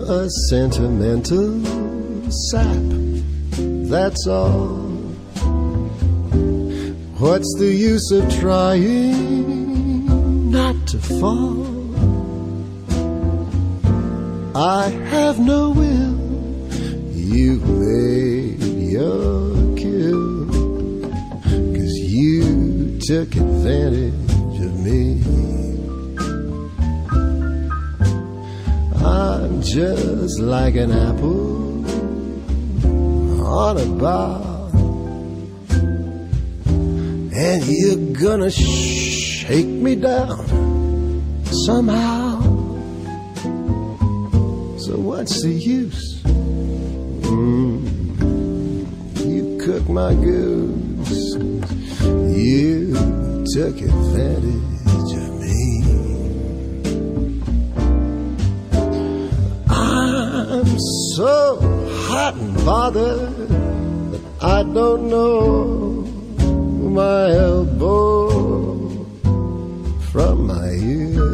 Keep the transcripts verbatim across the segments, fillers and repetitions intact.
a sentimental sap, that's all. What's the use of trying not to fall? I have no will, you've made your kill, 'cause you took advantage of me. I'm just like an apple on a bough, and you're gonna shake me down somehow. So what's the use? Mm, you cook my goose, you took advantage of me. I'm so hot and bothered that I don't know my elbow from my ear.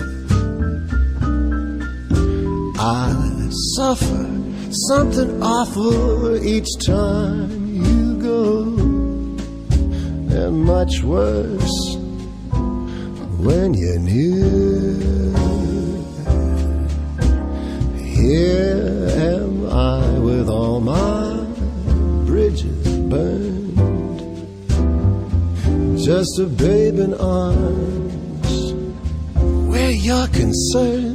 I suffer something awful each time you go, and much worse when you're near. Here am I with all my bridges burned, just a babe in arms where you're concerned.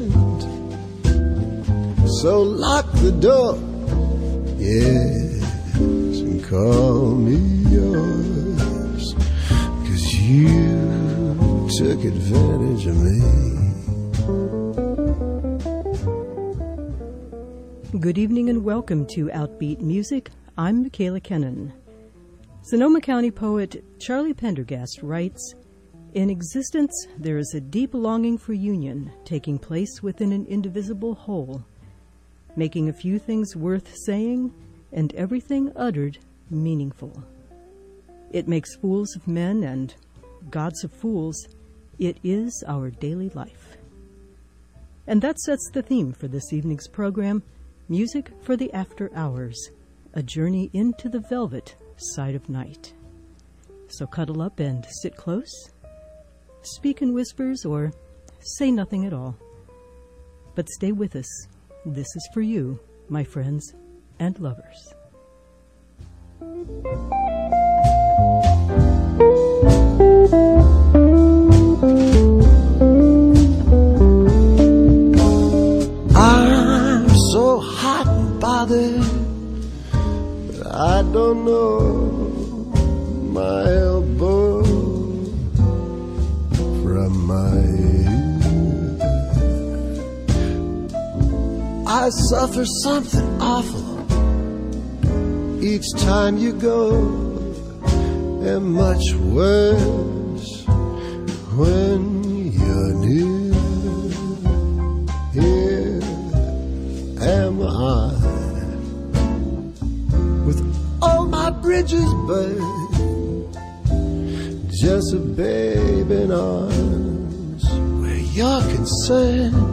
So lock the door, yes, and call me yours, 'cause you took advantage of me. Good evening and welcome to Outbeat Music. I'm Michaela Kennan. Sonoma County poet Charlie Pendergast writes, "In existence, there is a deep longing for union taking place within an indivisible whole, making a few things worth saying and everything uttered meaningful. It makes fools of men and gods of fools. It is our daily life." And that sets the theme for this evening's program, Music for the After Hours, a journey into the velvet side of night. So cuddle up and sit close, speak in whispers or say nothing at all. But stay with us. This is for you, my friends and lovers. I'm so hot and bothered that I don't know my elbow from my ear. I suffer something awful each time you go, and much worse when you're near. Here am I with all my bridges burned, just a babe in arms where you're concerned.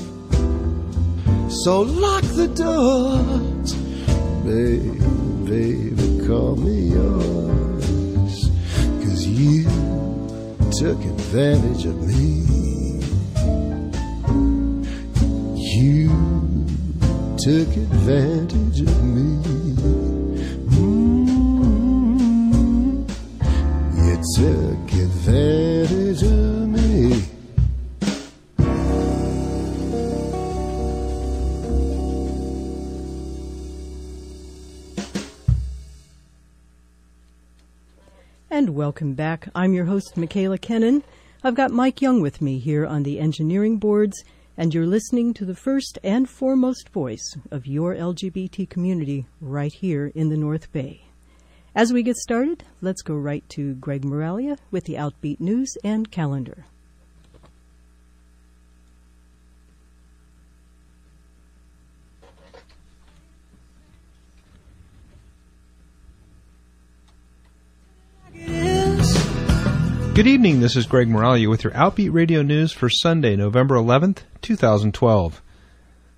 So lock the doors, babe, baby, call me yours, 'cause you took advantage of me. You took advantage of me. Mm-hmm. You took advantage of me. And welcome back. I'm your host, Michaela Kennan. I've got Mike Young with me here on the engineering boards, and you're listening to the first and foremost voice of your L G B T community right here in the North Bay. As we get started, let's go right to Greg Moralia with the Outbeat News and Calendar. Good evening, this is Greg Moralia with your Outbeat Radio News for Sunday, November eleventh, two thousand twelve.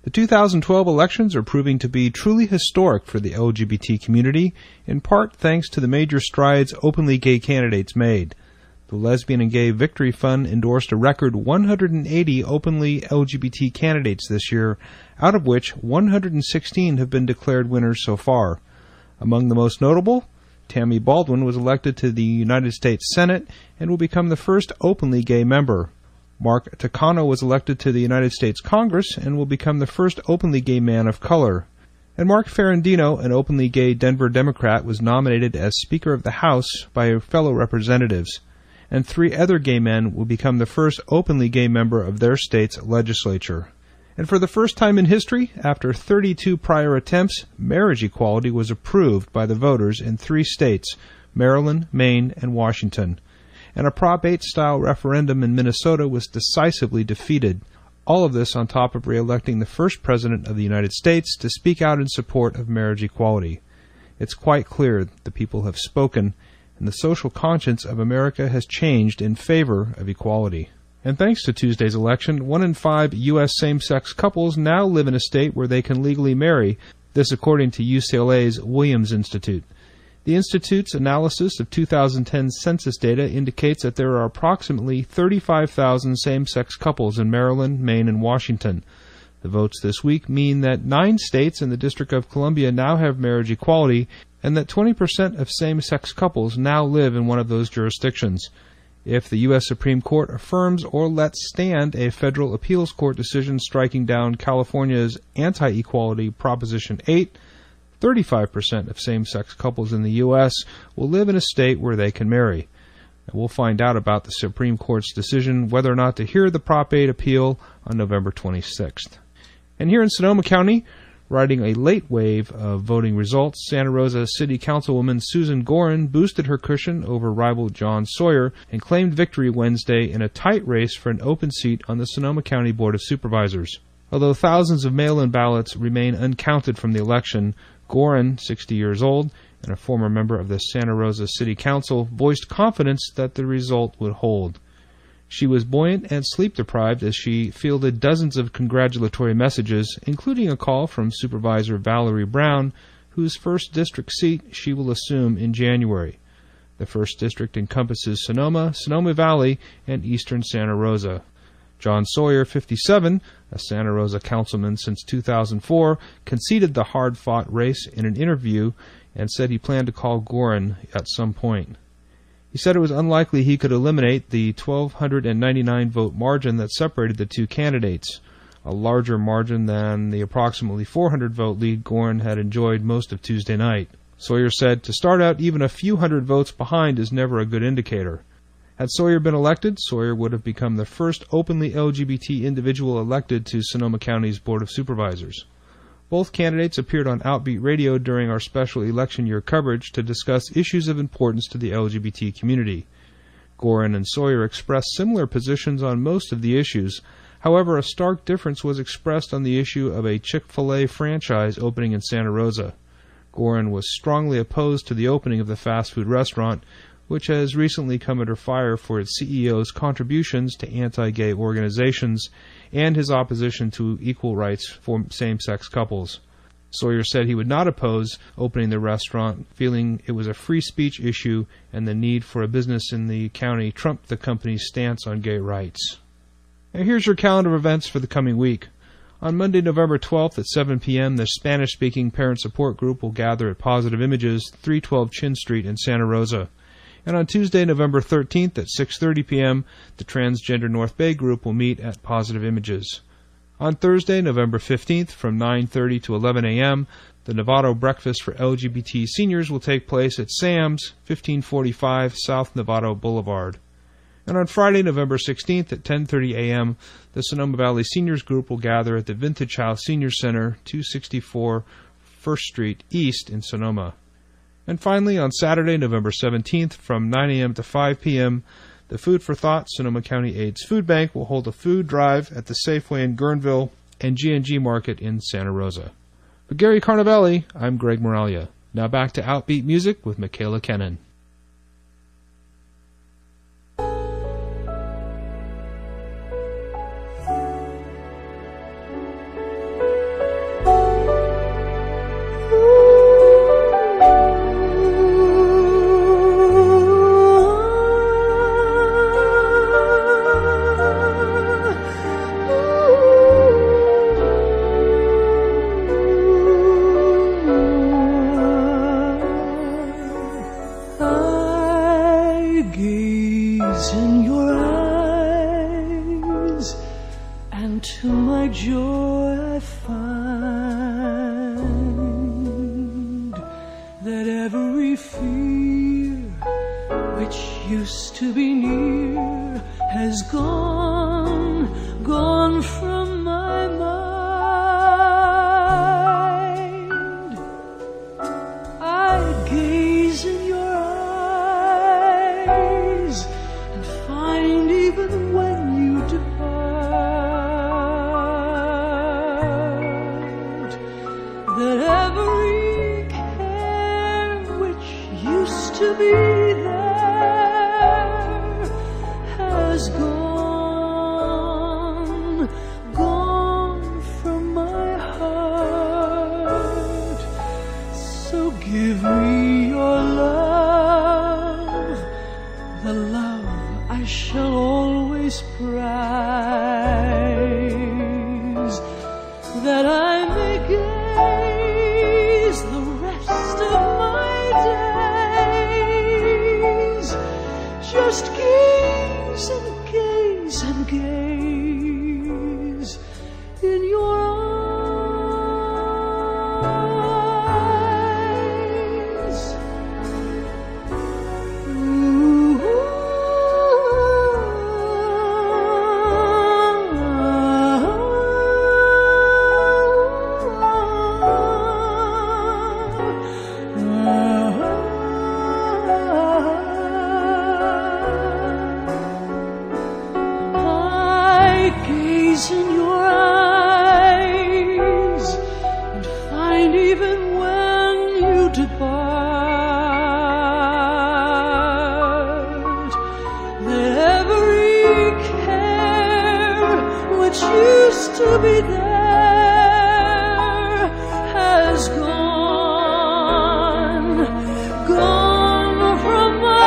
The two thousand twelve elections are proving to be truly historic for the L G B T community, in part thanks to the major strides openly gay candidates made. The Lesbian and Gay Victory Fund endorsed a record one hundred eighty openly L G B T candidates this year, out of which one hundred sixteen have been declared winners so far. Among the most notable, Tammy Baldwin was elected to the United States Senate and will become the first openly gay member. Mark Takano was elected to the United States Congress and will become the first openly gay man of color. And Mark Ferrandino, an openly gay Denver Democrat, was nominated as Speaker of the House by fellow representatives. And three other gay men will become the first openly gay member of their state's legislature. And for the first time in history, after thirty-two prior attempts, marriage equality was approved by the voters in three states, Maryland, Maine, and Washington. And a Prop eight-style referendum in Minnesota was decisively defeated. All of this on top of re-electing the first president of the United States to speak out in support of marriage equality. It's quite clear the people have spoken, and the social conscience of America has changed in favor of equality. And thanks to Tuesday's election, one in five U S same-sex couples now live in a state where they can legally marry, this according to U C L A's Williams Institute. The Institute's analysis of two thousand ten census data indicates that there are approximately thirty-five thousand same-sex couples in Maryland, Maine, and Washington. The votes this week mean that nine states and the District of Columbia now have marriage equality, and that twenty percent of same-sex couples now live in one of those jurisdictions. If the U S Supreme Court affirms or lets stand a federal appeals court decision striking down California's anti-equality Proposition eight, thirty-five percent of same-sex couples in the U S will live in a state where they can marry. And we'll find out about the Supreme Court's decision whether or not to hear the Prop eight appeal on November twenty-sixth. And here in Sonoma County, riding a late wave of voting results, Santa Rosa City Councilwoman Susan Gorin boosted her cushion over rival John Sawyer and claimed victory Wednesday in a tight race for an open seat on the Sonoma County Board of Supervisors. Although thousands of mail-in ballots remain uncounted from the election, Gorin, sixty years old, and a former member of the Santa Rosa City Council, voiced confidence that the result would hold. She was buoyant and sleep-deprived as she fielded dozens of congratulatory messages, including a call from Supervisor Valerie Brown, whose first district seat she will assume in January. The first district encompasses Sonoma, Sonoma Valley, and eastern Santa Rosa. John Sawyer, fifty-seven, a Santa Rosa councilman since two thousand four, conceded the hard-fought race in an interview and said he planned to call Gorin at some point. He said it was unlikely he could eliminate the one thousand two hundred ninety-nine vote margin that separated the two candidates, a larger margin than the approximately four hundred vote lead Gorin had enjoyed most of Tuesday night. Sawyer said, "To start out even a few hundred votes behind is never a good indicator." Had Sawyer been elected, Sawyer would have become the first openly L G B T individual elected to Sonoma County's Board of Supervisors. Both candidates appeared on Outbeat Radio during our special election year coverage to discuss issues of importance to the L G B T community. Gorin and Sawyer expressed similar positions on most of the issues. However, a stark difference was expressed on the issue of a Chick-fil-A franchise opening in Santa Rosa. Gorin was strongly opposed to the opening of the fast food restaurant, which has recently come under fire for its C E O's contributions to anti-gay organizations and his opposition to equal rights for same-sex couples. Sawyer said he would not oppose opening the restaurant, feeling it was a free speech issue and the need for a business in the county trumped the company's stance on gay rights. Now here's your calendar of events for the coming week. On Monday, November twelfth at seven p.m., the Spanish-speaking parent support group will gather at Positive Images, three twelve Chin Street in Santa Rosa. And on Tuesday, November thirteenth at six thirty p.m., the Transgender North Bay group will meet at Positive Images. On Thursday, November fifteenth, from nine thirty to eleven a.m., the Novato Breakfast for L G B T Seniors will take place at Sam's, fifteen forty-five South Novato Boulevard. And on Friday, November sixteenth at ten thirty a.m., the Sonoma Valley Seniors Group will gather at the Vintage House Senior Center, two sixty-four First Street East in Sonoma. And finally, on Saturday, November seventeenth, from nine a.m. to five p.m., the Food for Thought Sonoma County AIDS Food Bank will hold a food drive at the Safeway in Guerneville and G and G Market in Santa Rosa. For Gary Carnavelli, I'm Greg Moralia. Now back to Outbeat Music with Michaela Kennan. that I may gaze the rest of my days. Just gaze and gaze and gaze in your eyes. In your eyes and find even when you depart that every care which used to be there has gone, gone from my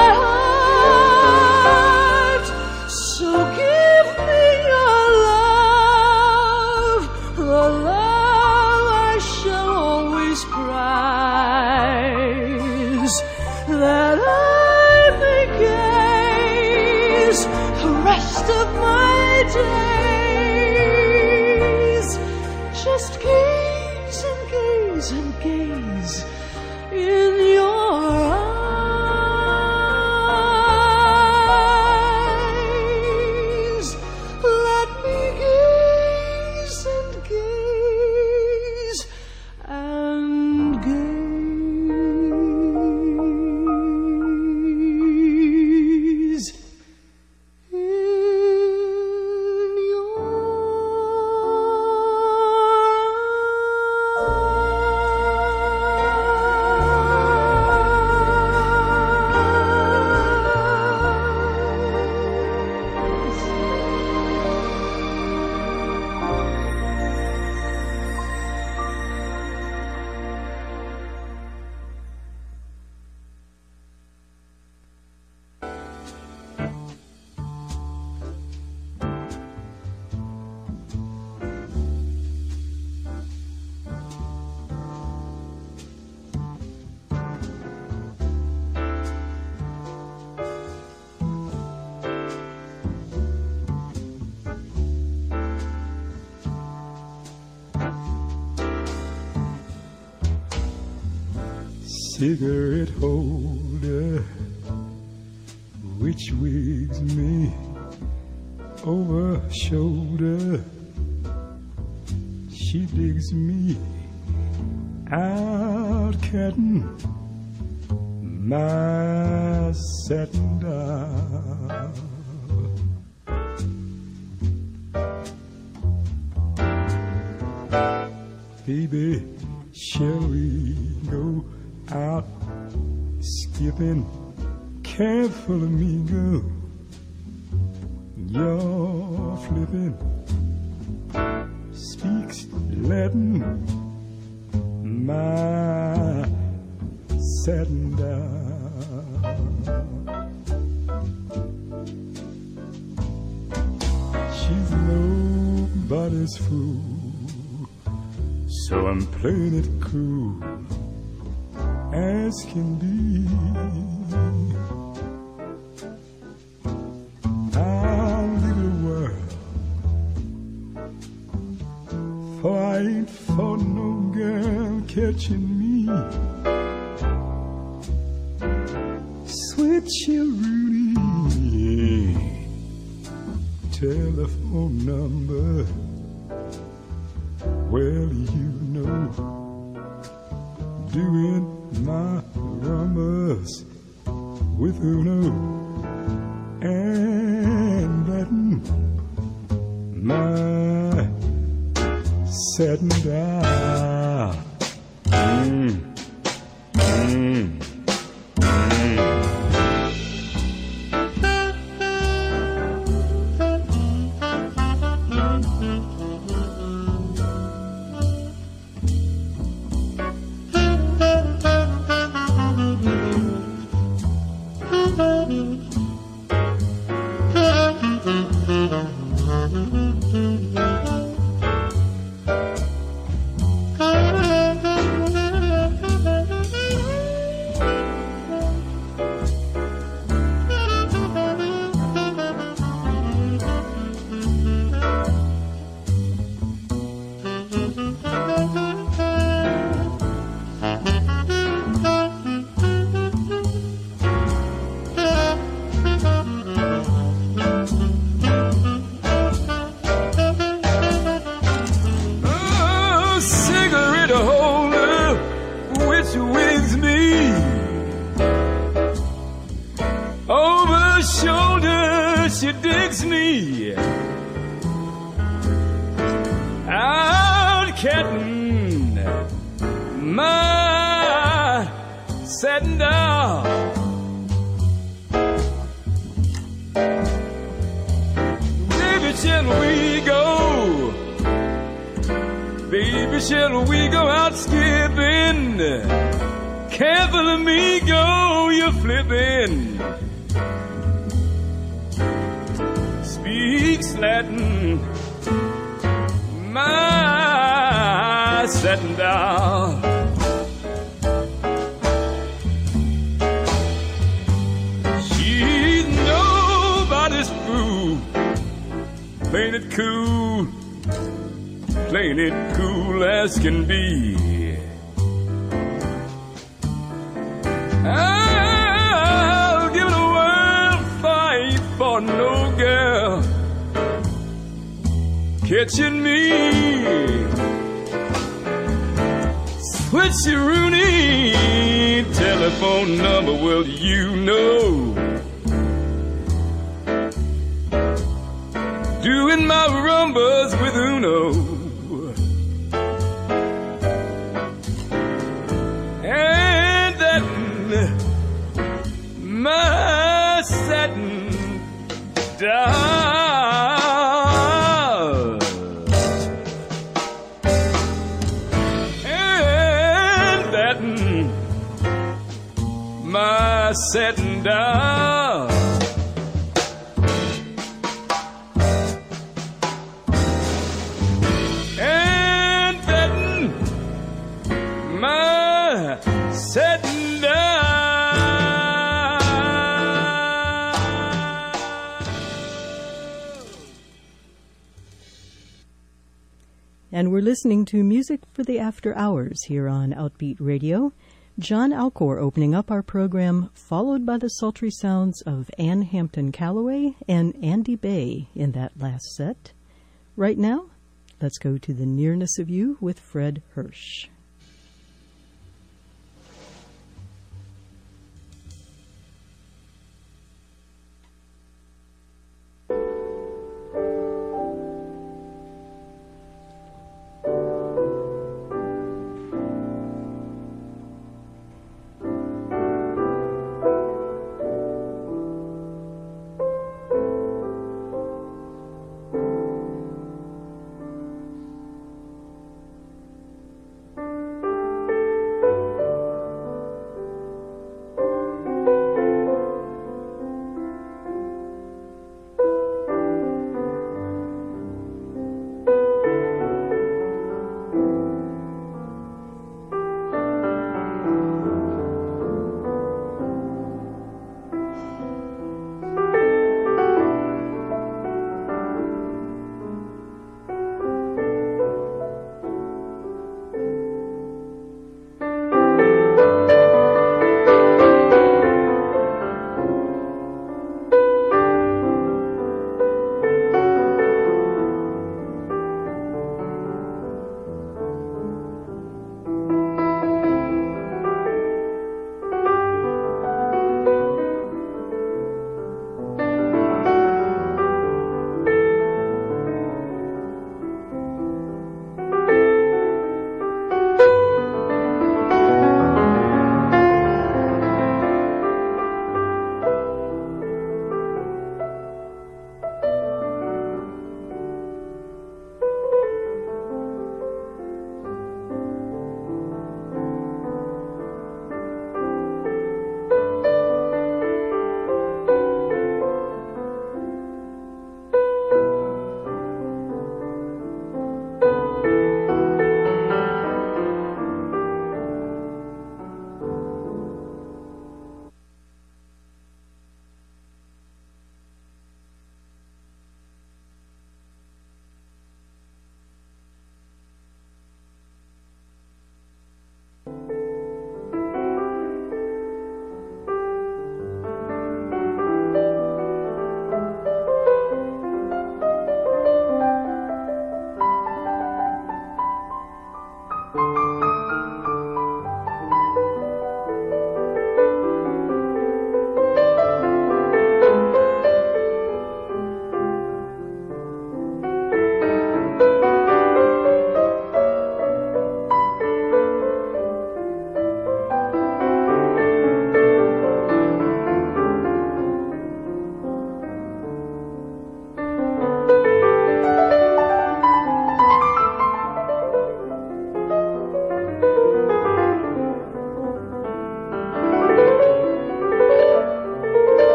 heart. So give me your love, the love I shall always prize, that I may gaze the rest of my days. Just gaze and gaze and gaze in your eyes. Let me gaze and gaze and gaze in your cigarette holder which wigs me over shoulder. She digs me out cutting my satin doll. Baby, shall we go out skipping? Careful, amigo, you're flipping. Speaks Latin, my satin doll. She's nobody's fool, so I'm playing it cool as can be. Our little world, for I ain't for no girl catching me. Switcheroo, telephone number, well you know, doing my rumbas with Uno and letting my satin down. Mm. Mm. she wigs me. Over her shoulder she digs me. Out catting my satin down. Baby, shall we go? Baby, shall we go out skipping? Careful of me, go, you're flipping. Speaks Latin, my satin down. She's nobody's fool, playing it cool, playing it cool as can be. I'll give the world fight for no girl catching me. Switcheroony telephone number, well, you know. Doing my rumbas with Uno. And that my satin down. And that my satin down. And that my satin down. And we're listening to Music for the After Hours here on Outbeat Radio. John Alcor opening up our program, followed by the sultry sounds of Ann Hampton Calloway and Andy Bay in that last set. Right now, let's go to The Nearness of You with Fred Hirsch. Thank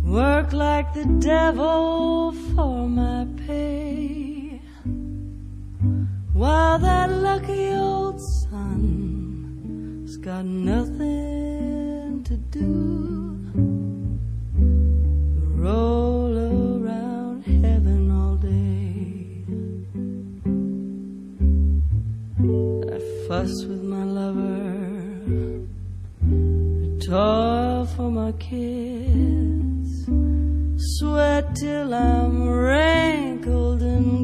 work like the devil for my pay, while that lucky old son's got nothing to do. Roll around heaven all day. I fuss with my lover, toil for my kids, sweat till I'm wrinkled and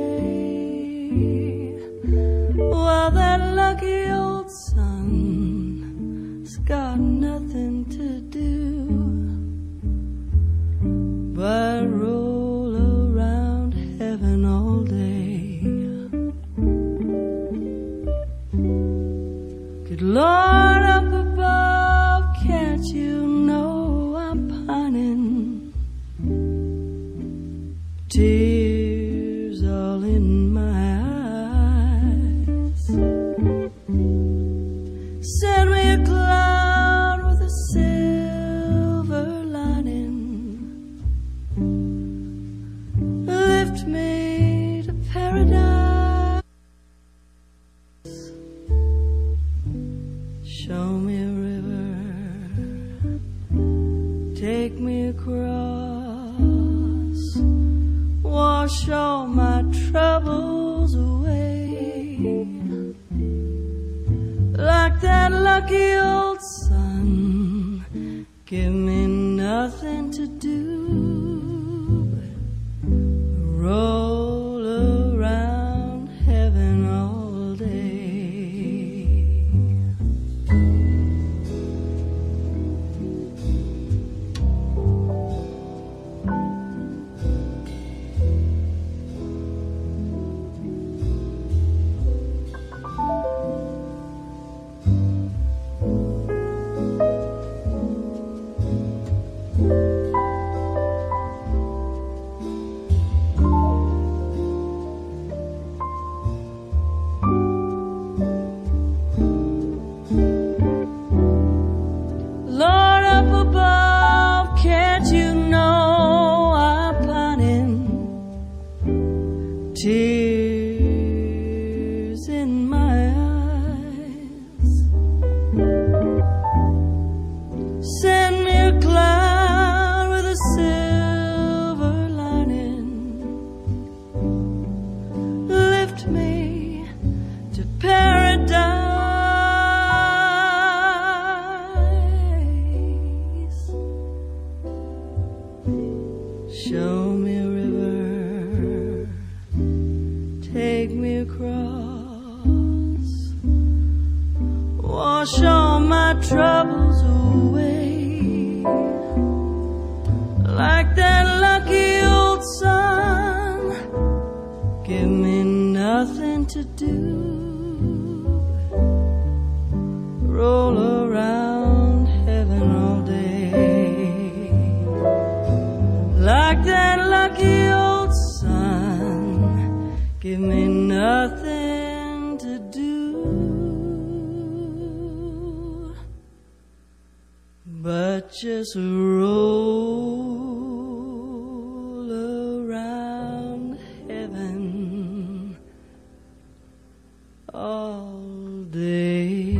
gray, while that lucky old son's got nothing to do but roll around heaven all day. Good Lord up above, can't you know I'm pining? Tears all in my eyes. Send me a cloud with a silver lining. Lift me to paradise. Show me a river, take me across, wash all my troubles away, like that lucky old sun. Give me nothing to do but roll around heaven all day. Lord up above, can't you know I'm pining? Tears in my eyes. Send me a cloud with a silver lining. Lift me to paradise. Show me a river, take me across, wash all my troubles away, like that lucky old sun. Give me nothing to do but roll around heaven all day, like that lucky old sun. Give me nothing to do but just roll around heaven all day.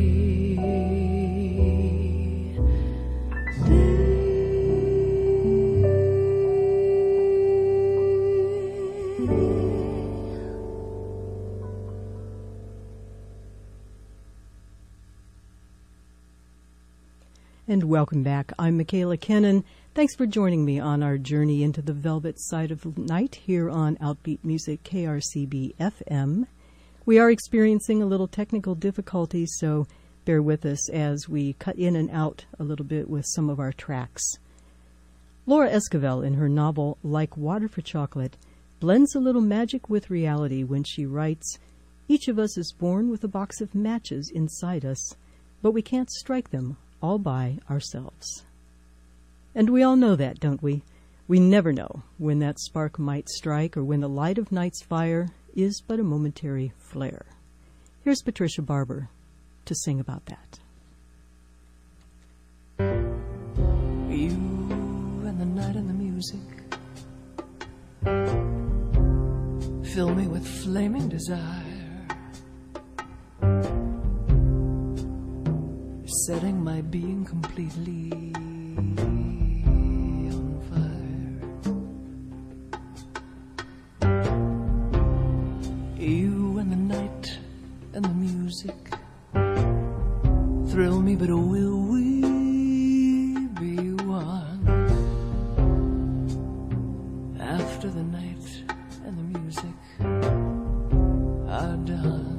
And welcome back. I'm Michaela Kennan. Thanks for joining me on our journey into the velvet side of night here on Outbeat Music K R C B F M. We are experiencing a little technical difficulty, so bear with us as we cut in and out a little bit with some of our tracks. Laura Esquivel, in her novel Like Water for Chocolate, blends a little magic with reality when she writes, "Each of us is born with a box of matches inside us, but we can't strike them all by ourselves." And we all know that, don't we? We never know when that spark might strike or when the light of night's fire is but a momentary flare. Here's Patricia Barber to sing about that. You and fill me with flaming desire, setting my being completely on fire. You and the night and the music thrill me, but will we be one after the night and the music are done?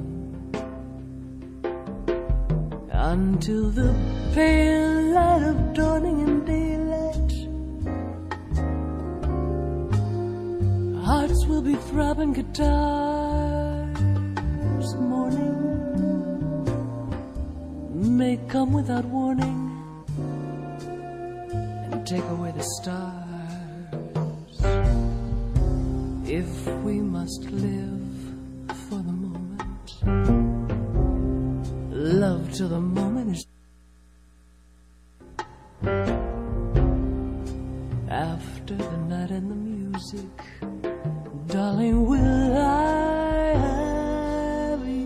Until the pale light of dawning and daylight, hearts will be throbbing guitars. Morning may come without warning and take away the stars. If we must live for the moment, love till the moment is after the night and the music, darling, will I have you?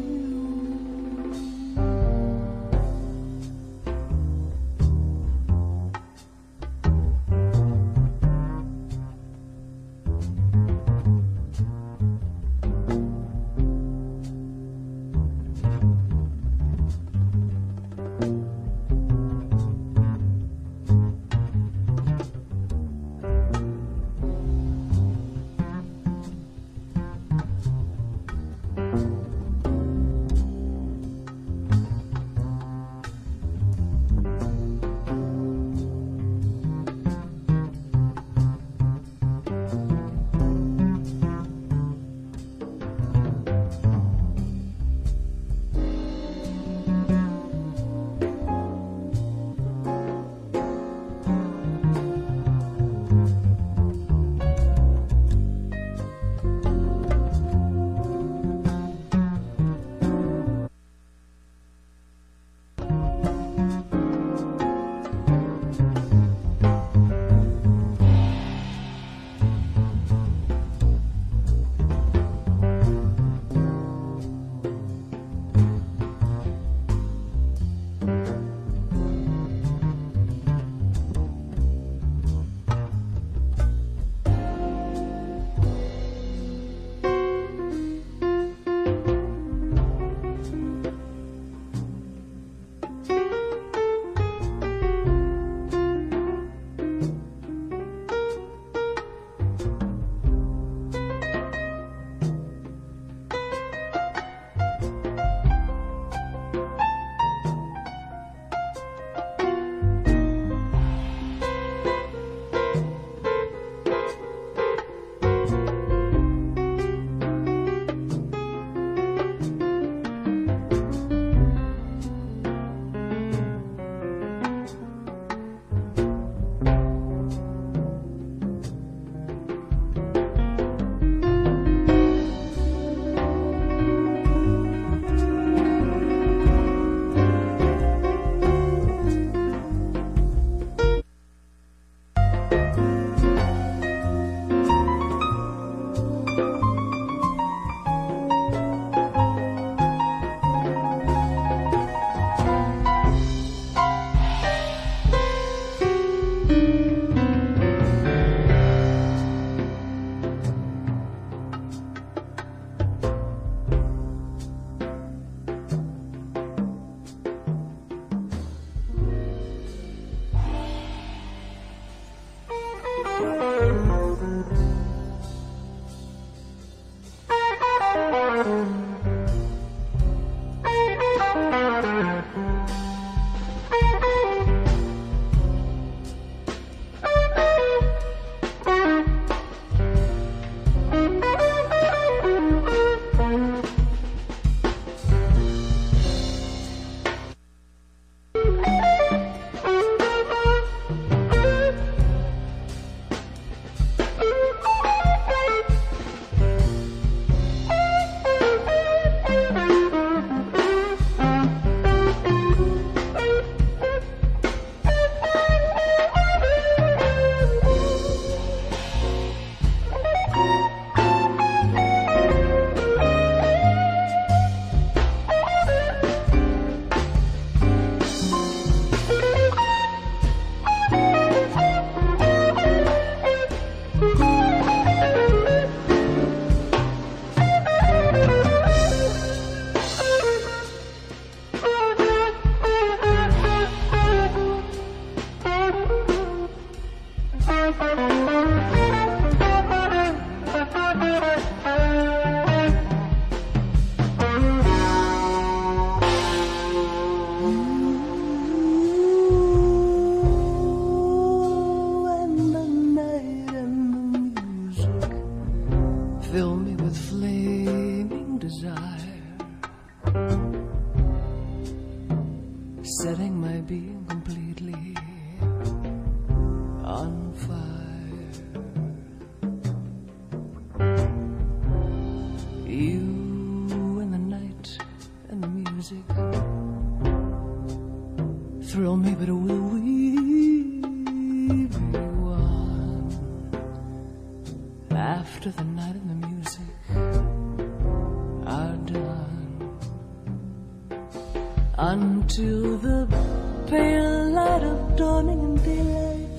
Until the pale light of dawning and daylight,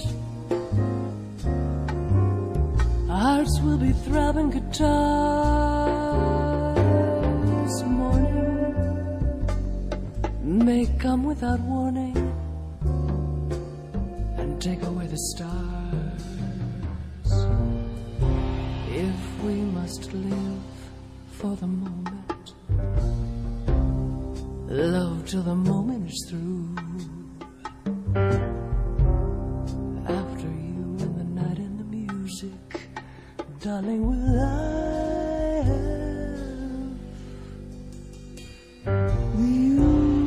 hearts will be throbbing guitars. Morning may come without warning and take away the stars. If we must live for the moment, love till the moment is through. After you and the night and the music, darling, will I have you?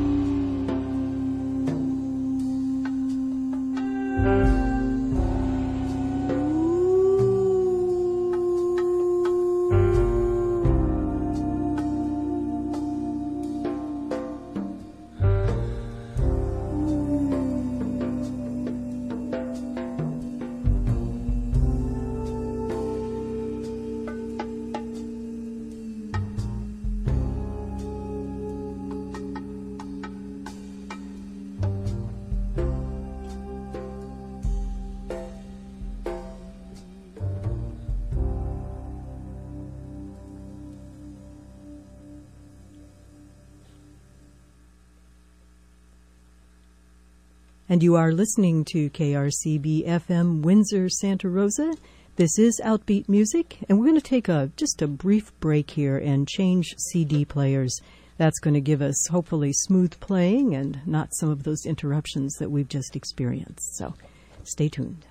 And you are listening to K R C B F M Windsor, Santa Rosa. This is Outbeat Music, and we're going to take a just a brief break here and change C D players. That's going to give us hopefully smooth playing and not some of those interruptions that we've just experienced. So stay tuned.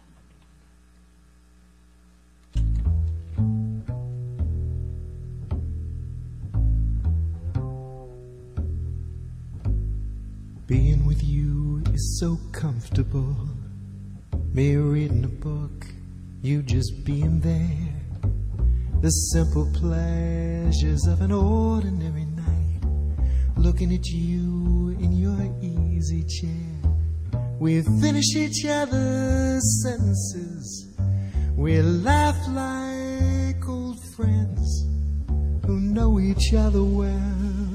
Being with you is so comfortable. Me reading a book, you just being there. The simple pleasures of an ordinary night. Looking at you in your easy chair. We finish each other's sentences. We laugh like old friends who know each other well.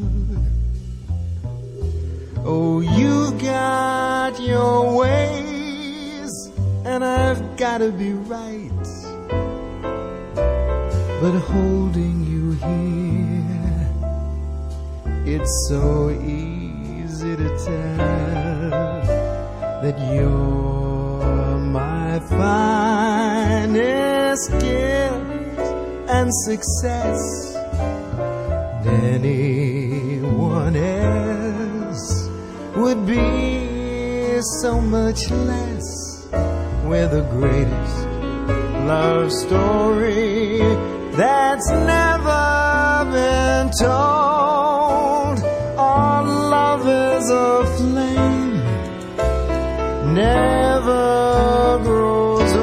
Oh, you got your ways, and I've got to be right. But holding you here, it's so easy to tell that you're my finest gift and success than anyone else would be so much less. We're the greatest love story that's never been told. Our love is a flame, never grows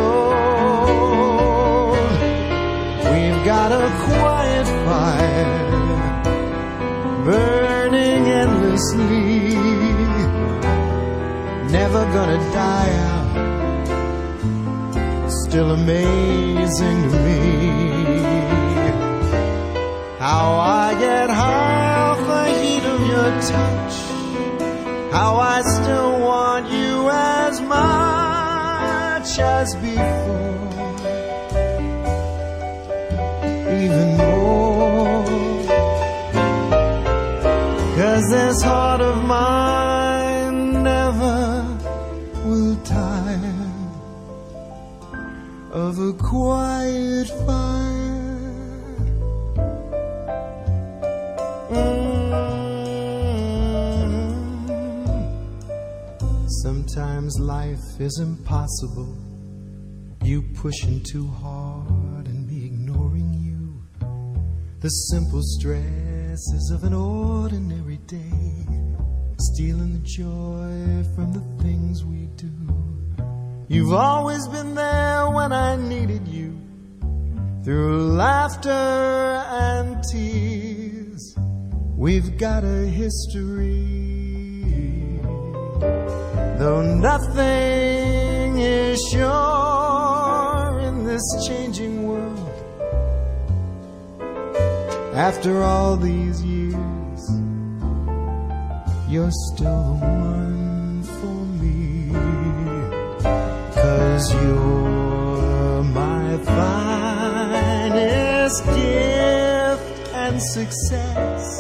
old. We've got a quiet fire burning endlessly, never gonna die out, still amazing to me. How I get half the heat of your touch, how I still want you as much as before, even more. 'Cause this heart of mine never will tire. of a quiet fire. Mm. Sometimes life is impossible, you pushing too hard and me ignoring you. The simple stresses of an ordinary day, stealing the joy from the things we do. You've always been there when I needed you, through laughter and tears. We've got a history, though nothing is sure in this changing world. After all these years, you're still the one for me, 'cause you're my finest gift and success.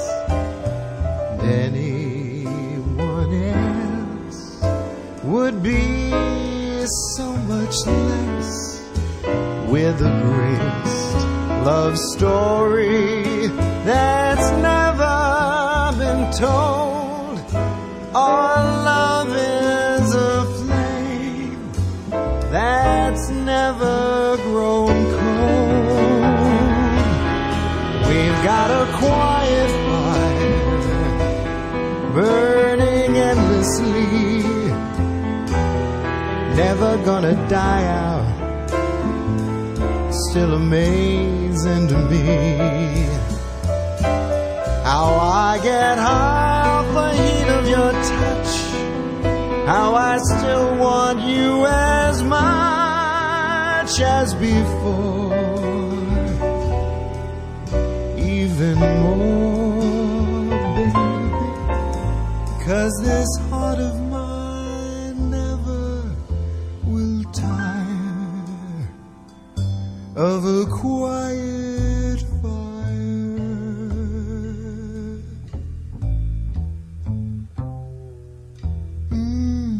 Anyone else would be so much less. We're the greatest love story that's never been told. Our love is a flame that's never grown cold. We've got a quiet fire burning endlessly, never gonna die out, still amazing to me. How I get high off the heat of your touch, how I still want you as much as before, even more, baby, 'cause this heart of mine never will tire of a quiet fire. Mm.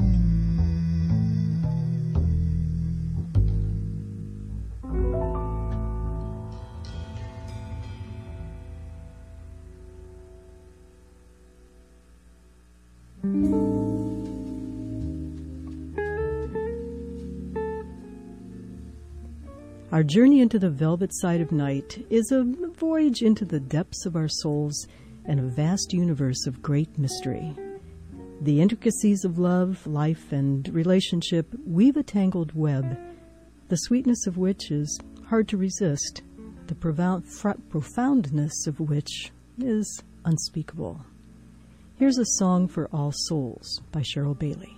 Our journey into the velvet side of night is a voyage into the depths of our souls and a vast universe of great mystery. The intricacies of love, life, and relationship weave a tangled web, the sweetness of which is hard to resist, the profound, profoundness of which is unspeakable. Here's a song for all souls by Cheryl Bailey.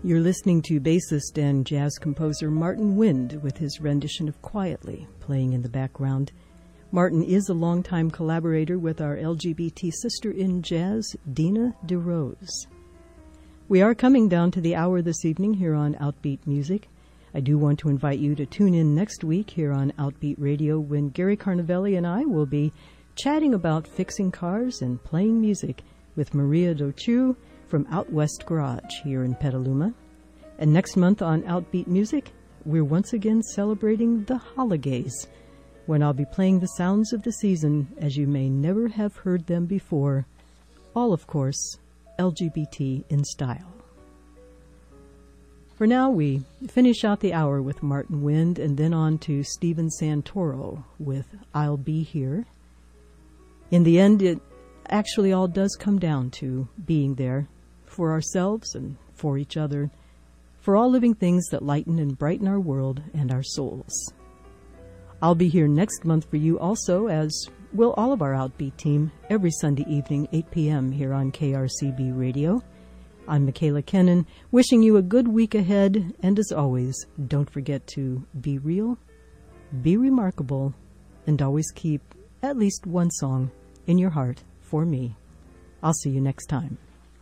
You're listening to bassist and jazz composer Martin Wind with his rendition of Quietly playing in the background. Martin is a longtime collaborator with our L G B T sister in jazz, Dina DeRose. We are coming down to the hour this evening here on Outbeat Music. I do want to invite you to tune in next week here on Outbeat Radio when Gary Carnavelli and I will be chatting about fixing cars and playing music with Maria Dochu from Out West Garage here in Petaluma. And next month on Outbeat Music, we're once again celebrating the holidays, when I'll be playing the sounds of the season as you may never have heard them before, all, of course, L G B T in style. For now, we finish out the hour with Martin Wind and then on to Stephen Santoro with I'll Be Here. In the end, it actually all does come down to being there for ourselves and for each other, for all living things that lighten and brighten our world and our souls. I'll be here next month for you also, as will all of our Outbeat team, every Sunday evening, eight p.m. here on K R C B Radio. I'm Michaela Kennan, wishing you a good week ahead, and as always, don't forget to be real, be remarkable, and always keep at least one song in your heart for me. I'll see you next time.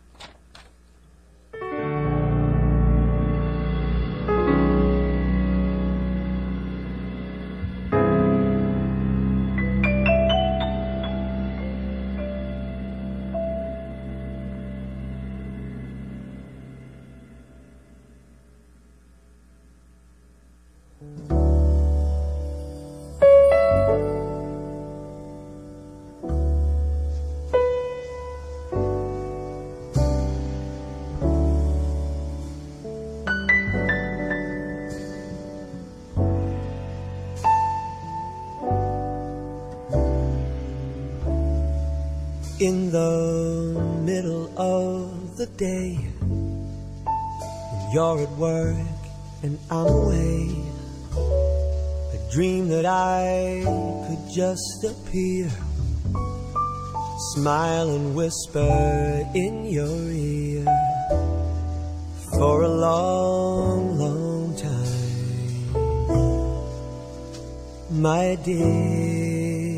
In the middle of the day, when you're at work and I'm away, I dream that I could just appear, smile and whisper in your ear for a long, long time, my dear.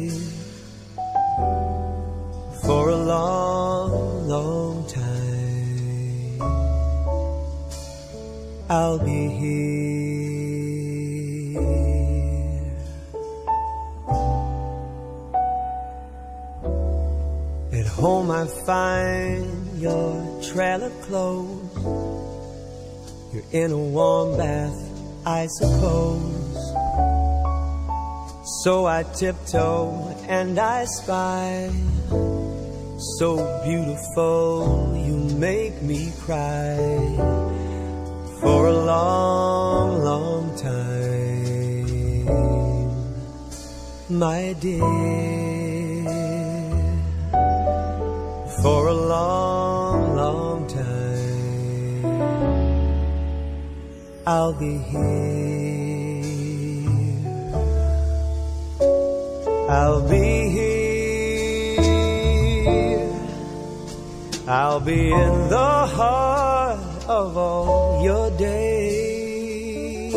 For a long, long time, I'll be here. At home I find your trailer closed. You're in a warm bath, I suppose. So I tiptoe and I spy. So beautiful, you make me cry for a long, long time, my dear. For a long, long time, I'll be here. I'll be here. I'll be in the heart of all your days.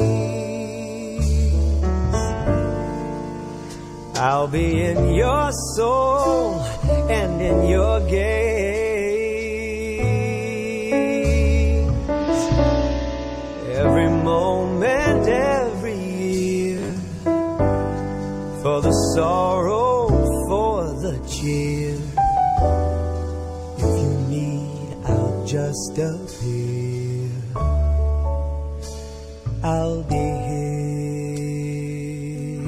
I'll be in your soul and in your gaze. Every moment, every year, for the sorrow, for the cheer. Just appear, I'll be here.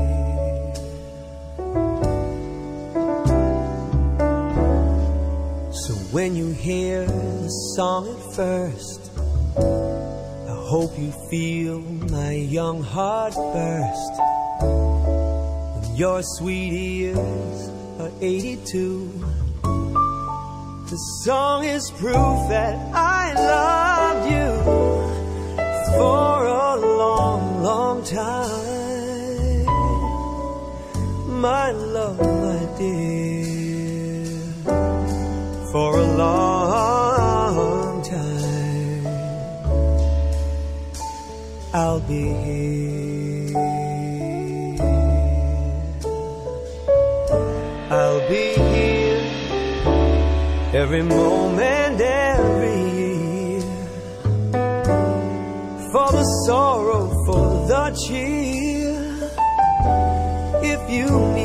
So when you hear the song at first, I hope you feel my young heart burst. When your sweet ears are eighty-two, the song is proof that I loved you for a long, long time. My love, my dear, for a long time, I'll be here. I'll be here every moment, every year, for the sorrow, for the cheer. If you need